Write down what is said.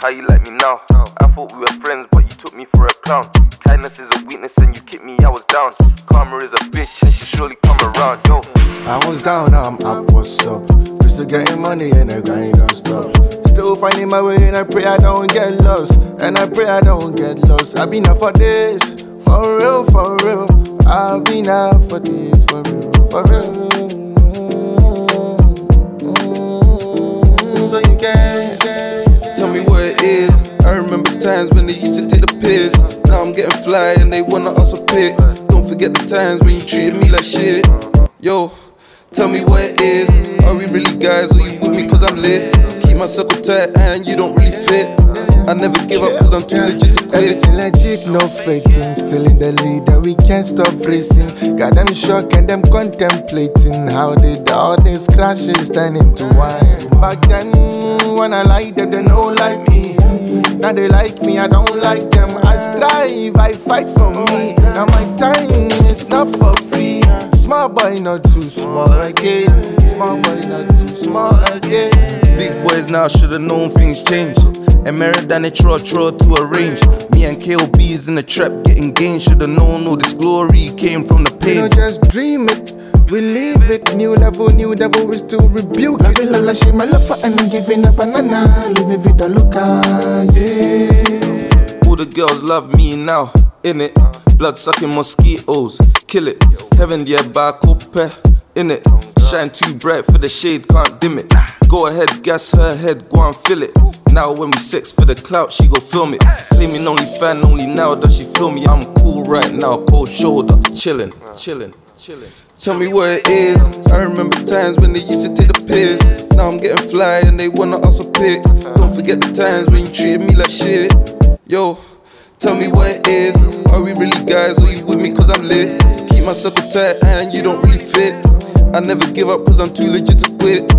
how you like me now? I thought we were friends, but you took me for a clown. Kindness is a weakness and you kicked me, I was down. Karma is a bitch and she surely come around, yo. I was down, now I'm up, what's up? We still getting money and the grind don't stop. Still finding my way and I pray I don't get lost. And I pray I don't get lost. I've been out for this, for real, for real. I've been out for this, for real, for real. So you can tell me what it is. I remember times when they used to take the piss. Now I'm getting fly and they wanna also pics. Don't forget the times when you treated me like shit. Yo, tell me what it is. Are we really guys or you with me cause I'm lit? Keep my circle tight and you don't really fit. I never give up cause I'm too legit to quit. Everything legit, no faking. Still in the lead and we can't stop racing. Got them shocked and them contemplating. How did all these crashes turn into wine? Back then, when I like them, they don't like me. Now they like me, I don't like them. I strive, I fight for me. Now my time is not for free. Small boy, not too small again. Small boy, not too small again. Big boys now should've known things change. And married than they throw to arrange. Me and KOB's in the trap getting gain. Should've known all this glory came from the pain. You know, just dream it, we live it. New level, new devil, we still rebuke it. La la she my love for and giving a banana. Live vida loca, yeah. All the girls love me now, innit? Blood sucking mosquitoes, kill it. Heaven, yeah, back up, innit? Shine too bright for the shade, can't dim it. Go ahead, gas her head, go and fill it. Now when we sex for the clout, she go film it. Claiming only fan, only now does she feel me. I'm cool right now, cold shoulder, chillin'. Tell me what it is. I remember times when they used to take the piss. Now I'm getting fly and they wanna also pics. Don't forget the times when you treated me like shit. Yo, tell me what it is. Are we really guys or you with me cause I'm lit? Keep my circle tight and you don't really fit. I never give up cause I'm too legit to quit.